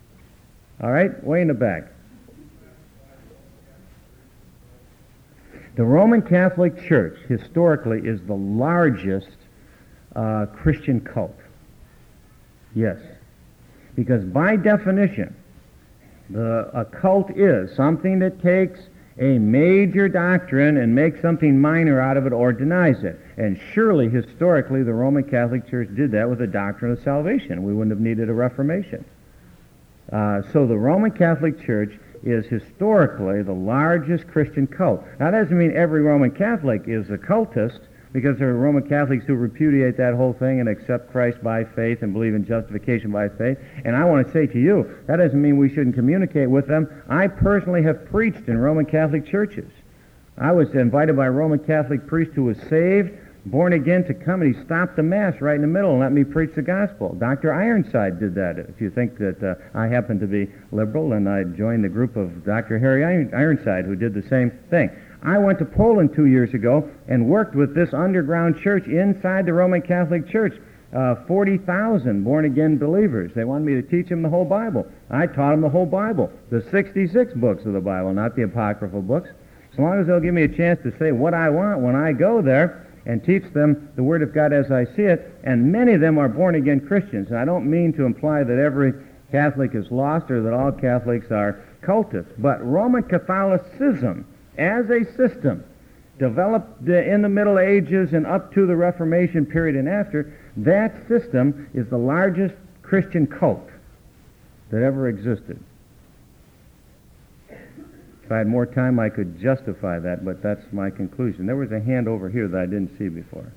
All right, way in the back. The Roman Catholic Church, historically, is the largest Christian cult. Yes. Because by definition, a cult is something that takes a major doctrine and makes something minor out of it or denies it. And surely, historically, the Roman Catholic Church did that with the doctrine of salvation. We wouldn't have needed a Reformation. So the Roman Catholic Church is historically the largest Christian cult. Now, that doesn't mean every Roman Catholic is a cultist, because there are Roman Catholics who repudiate that whole thing and accept Christ by faith and believe in justification by faith. And I want to say to you, that doesn't mean we shouldn't communicate with them. I personally have preached in Roman Catholic churches. I was invited by a Roman Catholic priest who was saved, born again, to come, and he stopped the Mass right in the middle and let me preach the gospel. Dr. Ironside did that. If you think that I happen to be liberal, and I joined the group of Dr. Harry Ironside, who did the same thing. I went to Poland 2 years ago and worked with this underground church inside the Roman Catholic Church. 40,000 born-again believers. They wanted me to teach them the whole Bible. I taught them the whole Bible, the 66 books of the Bible, not the apocryphal books. As long as they'll give me a chance to say what I want when I go there, and teach them the Word of God as I see it, and many of them are born-again Christians. And I don't mean to imply that every Catholic is lost or that all Catholics are cultists, but Roman Catholicism as a system developed in the Middle Ages and up to the Reformation period and after, that system is the largest Christian cult that ever existed. If I had more time, I could justify that, but that's my conclusion. There was a hand over here that I didn't see before.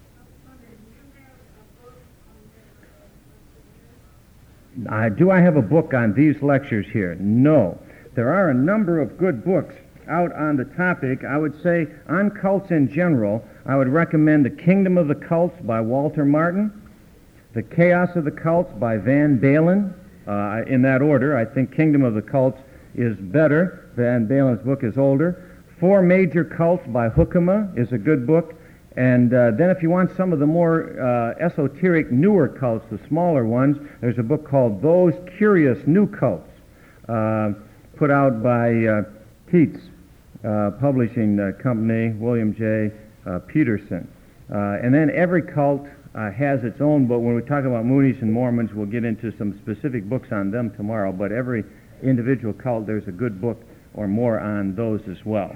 Do I have a book on these lectures here? No. There are a number of good books out on the topic. I would say on cults in general, I would recommend The Kingdom of the Cults by Walter Martin, The Chaos of the Cults by Van Balen. In that order, I think Kingdom of the Cults is better. Van Balen's book is older. Four Major Cults by Hoekema is a good book. And then if you want some of the more esoteric, newer cults, the smaller ones, there's a book called Those Curious New Cults, put out by Keats Publishing Company, William J. Peterson. And then every cult has its own, but when we talk about Moonies and Mormons, we'll get into some specific books on them tomorrow, but every individual cult, there's a good book or more on those as well.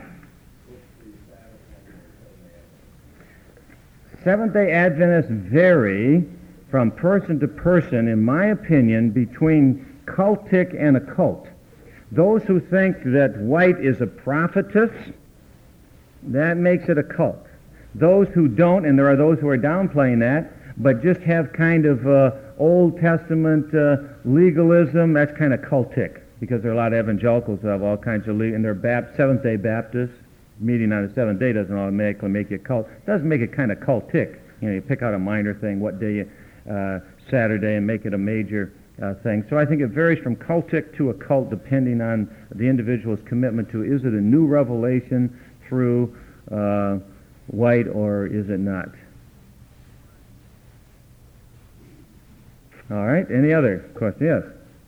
Seventh-day Adventists vary from person to person, in my opinion, between cultic and occult. Those who think that White is a prophetess, that makes it a cult. Those who don't, and there are those who are downplaying that, but just have kind of Old Testament legalism, that's kind of cultic, because there are a lot of evangelicals that have all kinds of and they're Seventh-day Baptists. Meeting on the seventh day doesn't automatically make you a cult. It does make it kind of cultic. You pick out a minor thing, what day, Saturday, and make it a major thing. So I think it varies from cultic to a cult depending on the individual's commitment to, is it a new revelation through White or is it not? All right, any other question? Yes?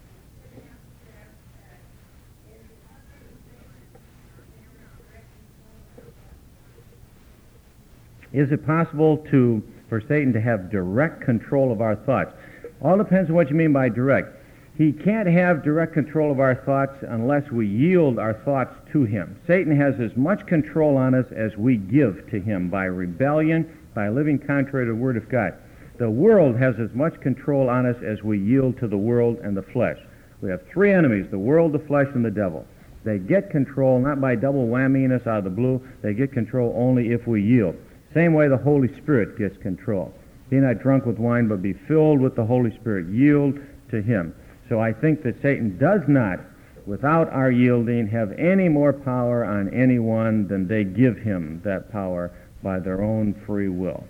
Is it possible for Satan to have direct control of our thoughts? All depends on what you mean by direct. He can't have direct control of our thoughts unless we yield our thoughts to him. Satan has as much control on us as we give to him by rebellion, by living contrary to the Word of God. The world has as much control on us as we yield to the world and the flesh. We have three enemies, the world, the flesh, and the devil. They get control not by double whammying us out of the blue. They get control only if we yield. Same way the Holy Spirit gets control. Be not drunk with wine, but be filled with the Holy Spirit. Yield to him. So I think that Satan does not, without our yielding, have any more power on anyone than they give him that power by their own free will.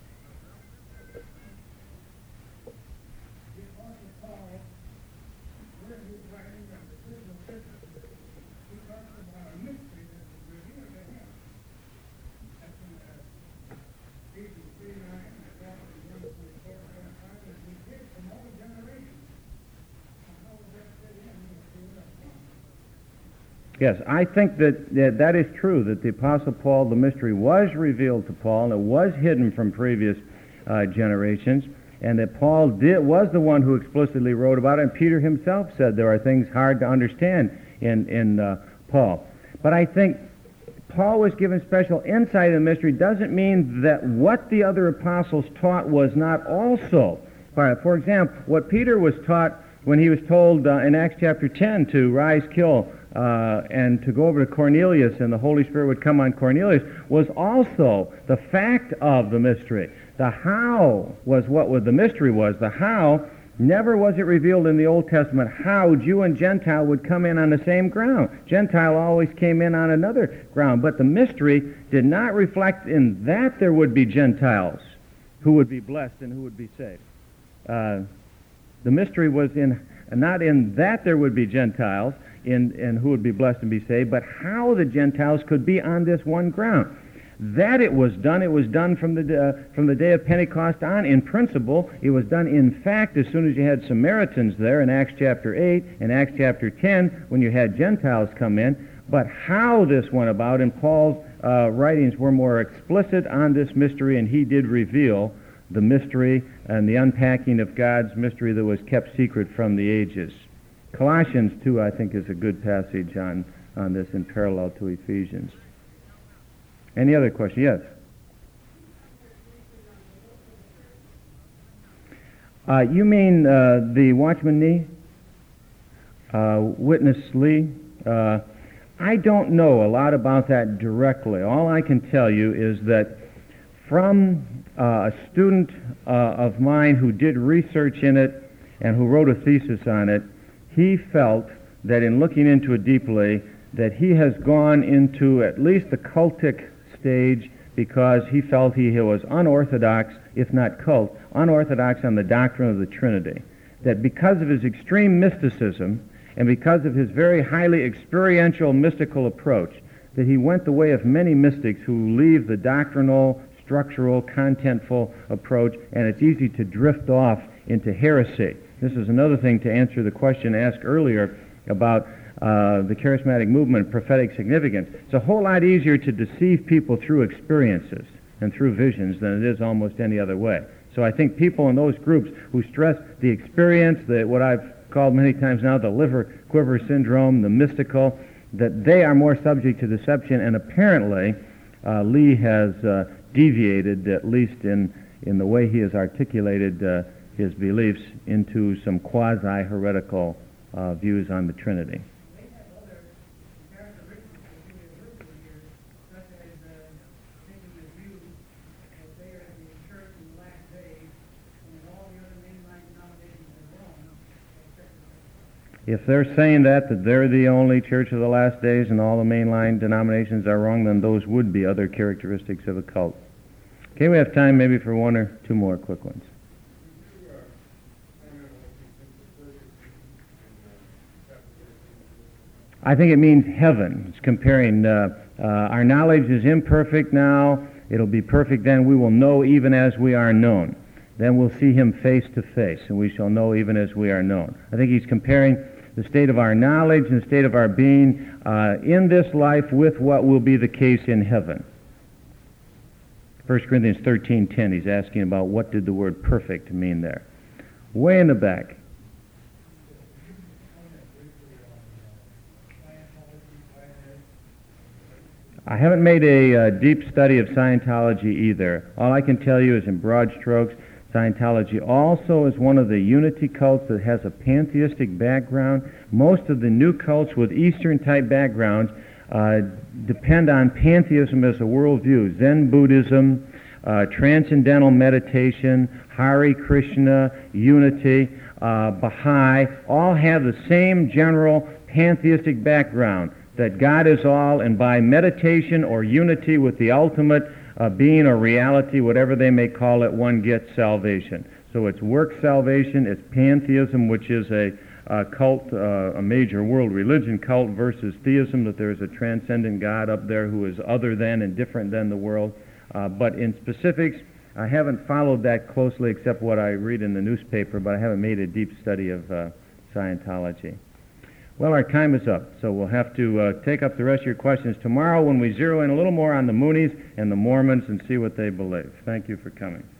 Yes, I think that is true, that the Apostle Paul, the mystery was revealed to Paul, and it was hidden from previous generations, and that Paul was the one who explicitly wrote about it, and Peter himself said there are things hard to understand in Paul. But I think Paul was given special insight in the mystery doesn't mean that what the other apostles taught was not also. For example, what Peter was taught when he was told in Acts chapter 10 to rise, kill, and to go over to Cornelius, and the Holy Spirit would come on Cornelius, was also the fact of the mystery. The how was what the mystery was. The how, never was it revealed in the Old Testament how Jew and Gentile would come in on the same ground. Gentile always came in on another ground, but the mystery did not reflect in that there would be Gentiles who would be blessed and who would be saved. The mystery was not in that there would be Gentiles, and who would be blessed and be saved, but how the Gentiles could be on this one ground. That it was done from the day of Pentecost on. In principle, it was done in fact as soon as you had Samaritans there in Acts chapter 8 and Acts chapter 10 when you had Gentiles come in. But how this went about, and Paul's writings were more explicit on this mystery, and he did reveal the mystery and the unpacking of God's mystery that was kept secret from the ages. Colossians 2, I think, is a good passage on this in parallel to Ephesians. Any other question? Yes? You mean the Watchman Nee? Witness Lee? I don't know a lot about that directly. All I can tell you is that from a student of mine who did research in it and who wrote a thesis on it, he felt that in looking into it deeply, that he has gone into at least the cultic stage because he felt he was unorthodox, if not cult, unorthodox on the doctrine of the Trinity. That because of his extreme mysticism and because of his very highly experiential mystical approach, that he went the way of many mystics who leave the doctrinal, structural, contentful approach, and it's easy to drift off into heresy. This is another thing to answer the question asked earlier about the charismatic movement and prophetic significance. It's a whole lot easier to deceive people through experiences and through visions than it is almost any other way. So I think people in those groups who stress the experience, what I've called many times now the liver quiver syndrome, the mystical, that they are more subject to deception, and apparently Lee has deviated, at least in the way he has articulated his beliefs, into some quasi-heretical views on the Trinity. They have other characteristics that we have listed here, such as taking the view that they are the church in the last days, and all the other mainline denominations are wrong. If they're saying that they're the only church of the last days and all the mainline denominations are wrong, then those would be other characteristics of a cult. Okay, we have time maybe for one or two more quick ones. I think it means heaven. It's comparing, our knowledge is imperfect now. It'll be perfect then. We will know even as we are known. Then we'll see him face to face, and we shall know even as we are known. I think he's comparing the state of our knowledge and the state of our being in this life with what will be the case in heaven. 1 Corinthians 13:10, he's asking about what did the word perfect mean there. Way in the back. I haven't made a deep study of Scientology either. All I can tell you is in broad strokes, Scientology also is one of the unity cults that has a pantheistic background. Most of the new cults with Eastern-type backgrounds depend on pantheism as a worldview. Zen Buddhism, transcendental meditation, Hare Krishna, unity, Baha'i, all have the same general pantheistic background, that God is all, and by meditation or unity with the ultimate being or reality, whatever they may call it, one gets salvation. So it's work salvation, it's pantheism, which is a cult, a major world religion cult, versus theism, that there is a transcendent God up there who is other than and different than the world. But in specifics, I haven't followed that closely except what I read in the newspaper, but I haven't made a deep study of Scientology. Well, our time is up, so we'll have to take up the rest of your questions tomorrow when we zero in a little more on the Moonies and the Mormons and see what they believe. Thank you for coming.